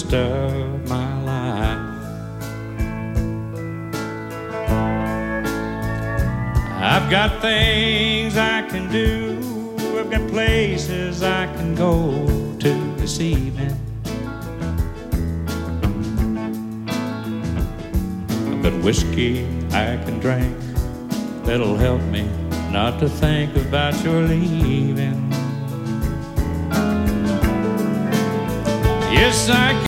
rest of my life. I've got things I can do, I've got places I can go to this evening. I've got whiskey I can drink that'll help me not to think about your leaving. Yes, I can.